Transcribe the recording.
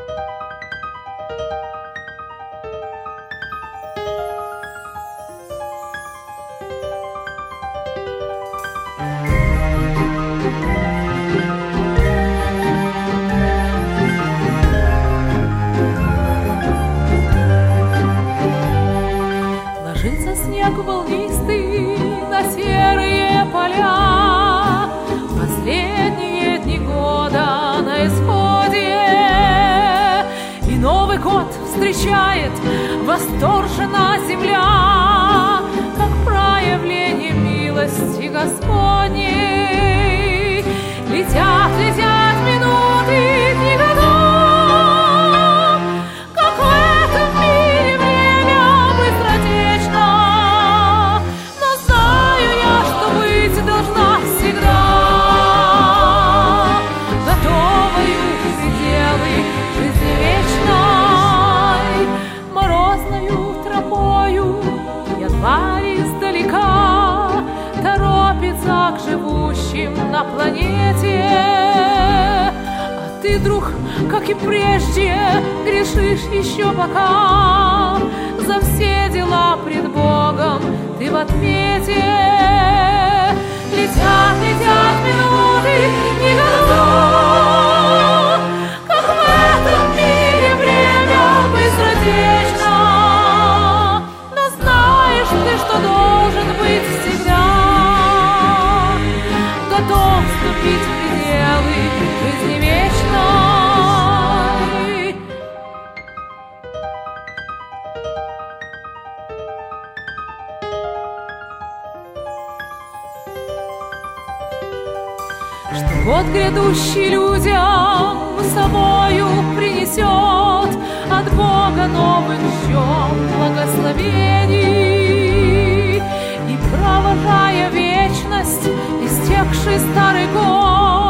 Снег волнистый на серые поля, последние дни года на исходе, и Новый год встречает восторженно земля, как проявление милости Господней. Летят, летят минуты, дни годов, как в этом мире время быстротечно. Должна всегда готовою к пределы жизни вечной, морозною тропою январь издалека торопится к живущим на планете. А ты, друг, как и прежде, грешишь еще пока, за все дела пред Богом ты в ответе. Летят, летят минуты, дни годов, как в этом мире время быстротечно. Но знаешь ты, что должен быть всегда готов вступить в пределы жизни вечной. Что год грядущий людям собою принесет от Бога новых ждем благословений, и, провожая вечность, истекший старый год,